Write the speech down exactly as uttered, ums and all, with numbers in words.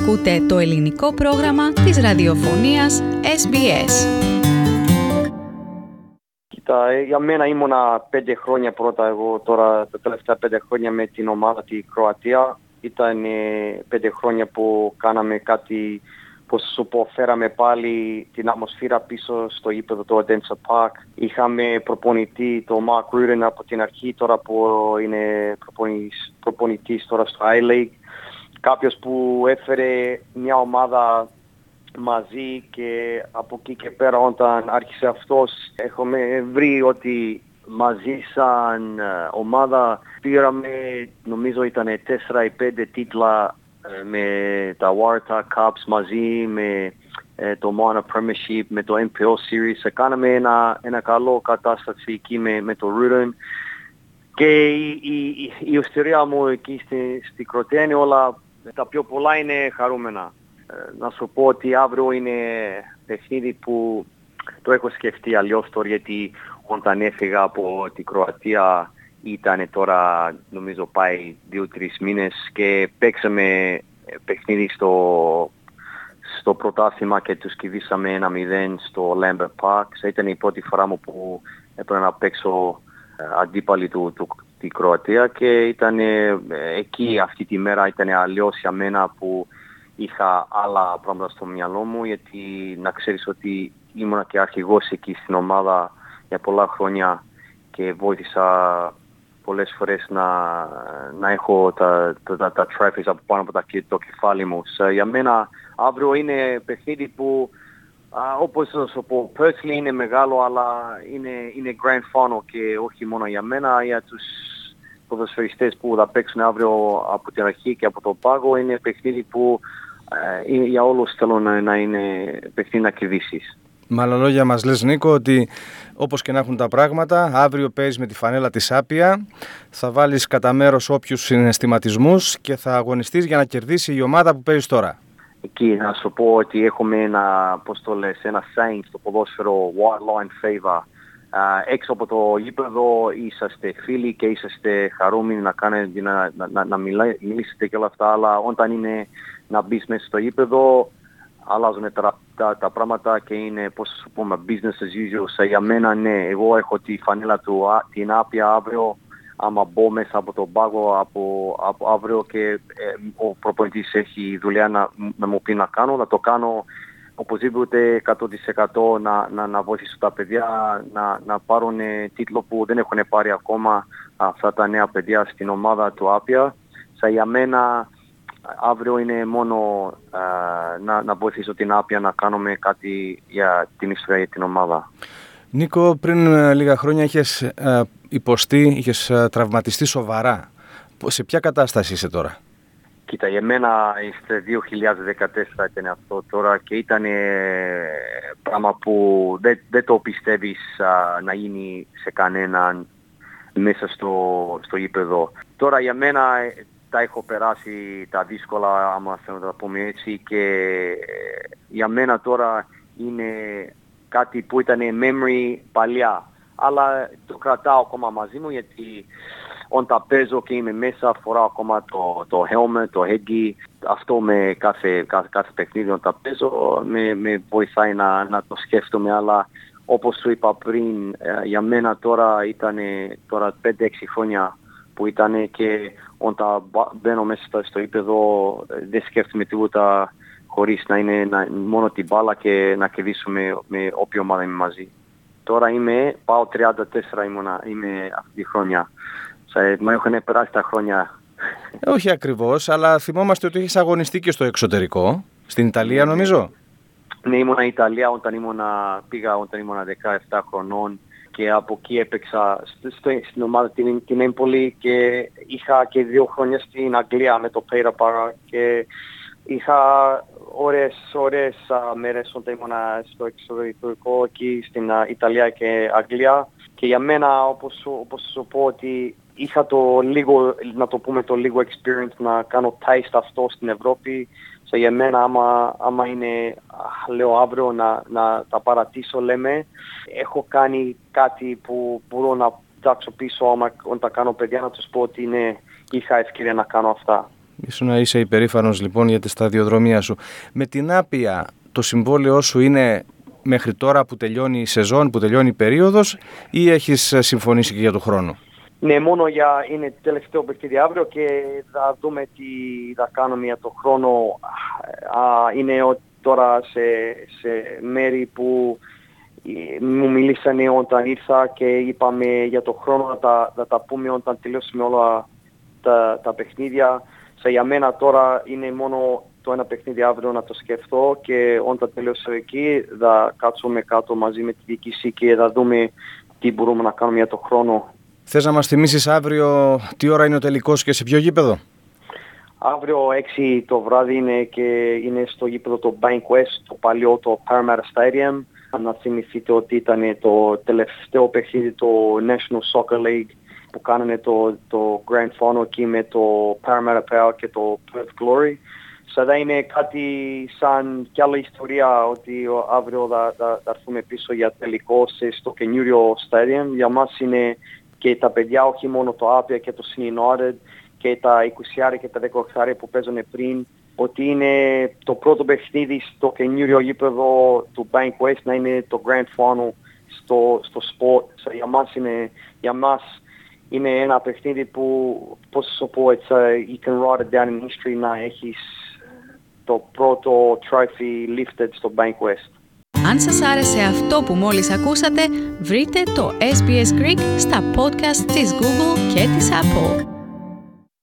Ακούτε το ελληνικό πρόγραμμα της ραδιοφωνίας ες μπι ες. Κοίτα, για μένα ήμουνα πέντε χρόνια πρώτα, εγώ τώρα τα τελευταία πέντε χρόνια με την ομάδα τη Κροατία. Ήταν πέντε χρόνια που κάναμε κάτι, πώς σου πω, φέραμε πάλι την ατμοσφαίρα πίσω στο γήπεδο του Odense Park. Είχαμε προπονητή το Mark Rutten από την αρχή, τώρα που είναι προπονητής, προπονητής τώρα στο I-League. Κάποιος που έφερε μια ομάδα μαζί και από εκεί και πέρα όταν άρχισε αυτός έχουμε βρει ότι μαζί σαν ομάδα πήραμε, νομίζω ήταν τέσσερα ή πέντε τίτλα με τα Warta Cups μαζί, με το Moana Premiership, με το εν πι ο Series. Κάναμε ένα, ένα καλό κατάσταση εκεί με, με το Rutten. Και η, η, η ιστορία μου εκεί στη, στη Κροατία είναι όλα, τα πιο πολλά είναι χαρούμενα. Να σου πω ότι αύριο είναι παιχνίδι που το έχω σκεφτεί αλλιώς τώρα, γιατί όταν έφυγα από την Κροατία ήταν τώρα νομίζω πάει δύο-τρεις μήνες και παίξαμε παιχνίδι στο, στο πρωτάθλημα και τους κηδήσαμε ένα μηδέν στο Lambert Park. Ήταν η πρώτη φορά μου που έπρεπε να παίξω αντίπαλη του, του την Κροατία και ήταν εκεί αυτή τη μέρα ήταν αλλιώς για μένα που είχα άλλα πράγματα στο μυαλό μου, γιατί να ξέρεις ότι ήμουν και αρχηγός εκεί στην ομάδα για πολλά χρόνια και βοήθησα πολλές φορές να, να έχω τα, τα, τα, τα trophies από πάνω από τα, το κεφάλι μου. So, για μένα αύριο είναι παιχνίδι που Uh, όπως θα σου πω, personally είναι μεγάλο, αλλά είναι, είναι grand final και όχι μόνο για μένα, για τους ποδοσφαιριστές που θα παίξουν αύριο από την αρχή και από το πάγο. Είναι παιχνίδι που uh, είναι, για όλους θέλω να, να είναι παιχνίδι να κερδίσεις. Με άλλα λόγια μας λες, Νίκο, ότι όπως και να έχουν τα πράγματα, αύριο παίζεις με τη φανέλα της Άπια, θα βάλεις κατά μέρος όποιους συναισθηματισμούς και θα αγωνιστείς για να κερδίσει η ομάδα που παίζεις τώρα. Εκεί να σου πω ότι έχουμε ένα, πώς το λες, ένα saying στο ποδόσφαιρο, white line favor. Uh, έξω από το γήπεδο είσαστε φίλοι και είσαστε χαρούμενοι να, κάνετε, να, να, να μιλήσετε και όλα αυτά, αλλά όταν είναι να μπεις μέσα στο γήπεδο αλλάζουν τα, τα, τα πράγματα και είναι, πώς σου πούμε, business as usual. So, για μένα ναι, εγώ έχω τη φανέλα του την Άπια αύριο. Άμα μπω μέσα από τον πάγο από, από αύριο και ε, ο προπονητής έχει δουλειά να, να μου πει να κάνω, να το κάνω οπωσδήποτε εκατό τοις εκατό να, να, να βοηθήσω τα παιδιά να, να πάρουν τίτλο που δεν έχουν πάρει ακόμα αυτά τα νέα παιδιά στην ομάδα του Άπια. Σα για μένα αύριο είναι μόνο α, να, να βοηθήσω την Άπια να κάνουμε κάτι για την ιστορία για την ομάδα. Νίκο, πριν ε, λίγα χρόνια είχες ε, υποστεί, είχες ε, τραυματιστεί σοβαρά. Σε ποια κατάσταση είσαι τώρα? Κοίτα, για μένα στο δύο χιλιάδες δεκατέσσερα ήταν αυτό τώρα και ήταν ε, πράγμα που δεν, δεν το πιστεύεις α, να γίνει σε κανέναν μέσα στο, στο γήπεδο. Τώρα για μένα ε, τα έχω περάσει τα δύσκολα, άμα θέλω να το πούμε έτσι, και ε, για μένα τώρα είναι κάτι που ήταν memory παλιά, αλλά το κρατάω ακόμα μαζί μου, γιατί όταν παίζω και είμαι μέσα φοράω ακόμα το, το helmet, το headgear. Αυτό με κάθε, κάθε, κάθε παιχνίδι όταν παίζω με, με βοηθάει να, να το σκέφτομαι, αλλά όπως σου είπα πριν, για μένα τώρα ήταν τώρα πέντε έξι χρόνια που ήταν και όταν μπαίνω μέσα στο γήπεδο δεν σκέφτομαι τίποτα χωρίς να είναι να, μόνο την μπάλα και να κερδίσουμε με όποια ομάδα είμαι μαζί. Τώρα είμαι, πάω τριάντα τέσσερα ήμουνα, είμαι αυτή τη χρονιά. Μου έχουν περάσει τα χρόνια. Όχι ακριβώς, αλλά θυμόμαστε ότι έχεις αγωνιστεί και στο εξωτερικό, στην Ιταλία νομίζω. Ναι, ήμουνα Ιταλία όταν ήμουνα, πήγα όταν ήμουνα δεκαεπτά χρονών και από εκεί έπαιξα στο, στην ομάδα την, την Έμπολη και είχα και δύο χρόνια στην Αγγλία με το Πέρα Παρά και είχα ώρες, ώρες μέρες όταν ήμουνα στο εξωτερικό εκεί στην Ιταλία και Αγγλία και για μένα όπως, όπως σου πω ότι είχα το λίγο, να το πούμε το λίγο experience να κάνω taste αυτό στην Ευρώπη. So, για μένα άμα, άμα είναι, λέω αύριο να, να τα παρατήσω λέμε, έχω κάνει κάτι που μπορώ να τάξω πίσω άμα όταν κάνω παιδιά να τους πω ότι είναι, είχα ευκαιρία να κάνω αυτά. Ίσως να είσαι υπερήφανος λοιπόν για τη σταδιοδρομία σου. Με την Άπια το συμβόλαιό σου είναι μέχρι τώρα που τελειώνει η σεζόν, που τελειώνει η περίοδος, ή έχεις συμφωνήσει και για τον χρόνο? Ναι, μόνο για είναι τελευταίο παιχνίδι αύριο και θα δούμε τι θα κάνουμε για τον χρόνο. Α, είναι τώρα σε, σε μέρη που μου μιλήσανε όταν ήρθα και είπαμε για τον χρόνο να τα, να τα πούμε όταν τελειώσουμε όλα τα, τα παιχνίδια. Σε για μένα τώρα είναι μόνο το ένα παιχνίδι αύριο να το σκεφτώ και όταν τελειώσω εκεί θα κάτσουμε κάτω μαζί με τη διοίκηση και θα δούμε τι μπορούμε να κάνουμε για τον χρόνο. Θες να μας θυμίσεις αύριο τι ώρα είναι ο τελικός και σε ποιο γήπεδο? Αύριο έξι το βράδυ είναι και είναι στο γήπεδο το Bankwest, το παλιό το Parramatta Stadium. Να θυμηθείτε ότι ήταν το τελευταίο παιχνίδι το National Soccer League που κάνανε το, το Grand Final εκεί με το Parramatta Power και το Perth Glory. So, θα είναι κάτι σαν κι άλλη ιστορία ότι αύριο θα, θα, θα έρθουμε πίσω για τελικό στο καινούριο stadium. Για μας είναι και τα παιδιά, όχι μόνο το Άπια και το United και τα είκοσι και τα δεκαοκτώ που παίζουν πριν, ότι είναι το πρώτο παιχνίδι στο καινούριο γήπεδο του Bankwest να είναι το Grand Final στο, στο sport. So, για μας είναι, για μας είναι ένα παιχνίδι που, πώς θα σου πω, it's a, you can write it down in history να έχεις το πρώτο trophy lifted στο Bankwest. Αν σας άρεσε αυτό που μόλις ακούσατε, βρείτε το ες μπι ες Greek στα podcast της Google και της Apple.